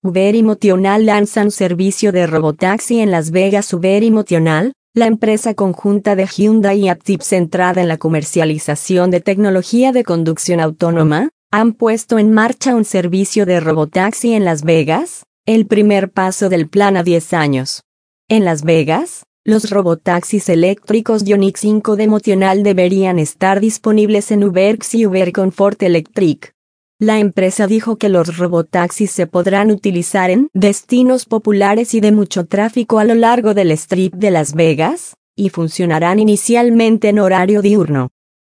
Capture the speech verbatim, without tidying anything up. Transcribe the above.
Uber y Motional lanzan servicio de robotaxi en Las Vegas. Uber y Motional, la empresa conjunta de Hyundai y Aptiv centrada en la comercialización de tecnología de conducción autónoma, han puesto en marcha un servicio de robotaxi en Las Vegas, el primer paso del plan a diez años. En Las Vegas, los robotaxis eléctricos Ioniq cinco de Motional deberían estar disponibles en UberX y Uber Comfort Electric. La empresa dijo que los robotaxis se podrán utilizar en destinos populares y de mucho tráfico a lo largo del Strip de Las Vegas, y funcionarán inicialmente en horario diurno.